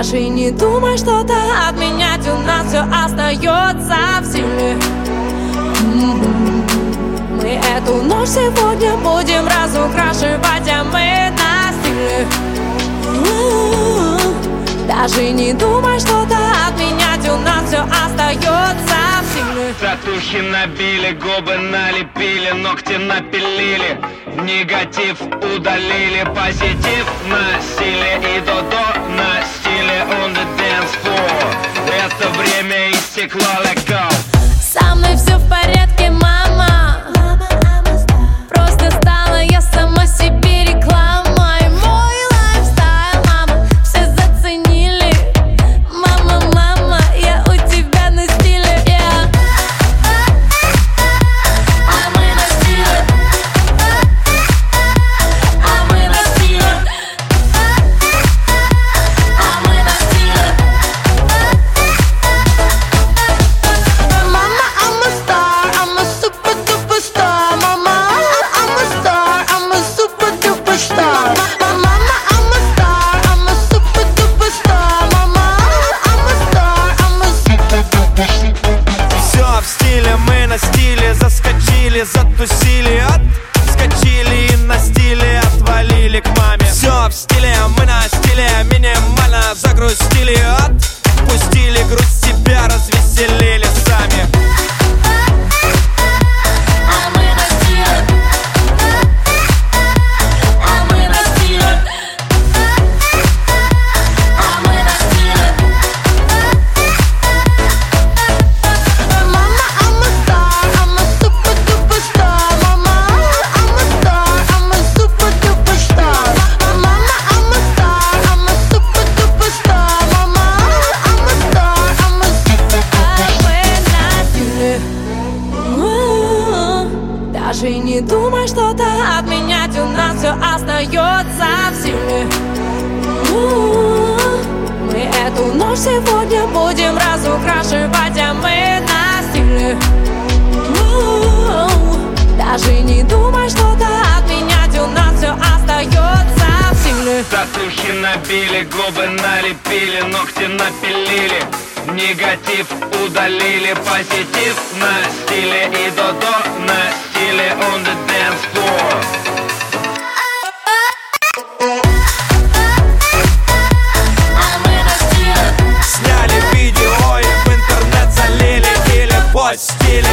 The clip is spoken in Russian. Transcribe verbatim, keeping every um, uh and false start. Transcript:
Даже не думай что-то отменять, у нас все остается в силе. Мы эту ночь сегодня будем разукрашивать, а мы на стиле. Даже не думай что-то отменять, у нас все остается в силе. Татухи набили, губы налепили, ногти напилили, негатив удалили, позитив на стиле и до-до на стиле on the dance floor. Это время истекло, let go. Со мной все в порядке, мама. Просто стала я сама себе рекламой. Мой лайфстайл, мама, все заценили. Мама, мама, я у тебя на стиле, yeah. А мы на стиле. А мы на стиле. А мы на стиле. Mama, I'm a star, I'm a super duper star. Mama, I'm a star, I'm a super duper star. Mama, I'm a star, I'm a super duper star. Mama, I'm a star, I'm a super duper star. Все в стиле, мы на стиле, заскочили, затусили, отскочили и на стиле отвалили к маме. Все в стиле, мы на стиле, минимально загрустили, отпустили грусть, себя развеселили сами. А мы на стиле. А мы на стиле. А мы на стиле. Mama, I'm a star, I'm a super duper star. Mama, I'm a star, I'm a super duper star. Mama, I'm a star, I'm a super duper star. Mama, I'm a star, I'm a super duper star. Даже не думай что-то отменять, у нас все остается в силе. Мы эту ночь сегодня будем разукрашивать, а мы на стиле. Даже не думай что-то отменять, у нас все остается в силе. Татухи набили, губы налепили, ногти напилили, негатив удалили, позитив на стиле и до-до на стиле on the dance floor. А мы на стиле. Сняли видео и в интернет залили, или под стиле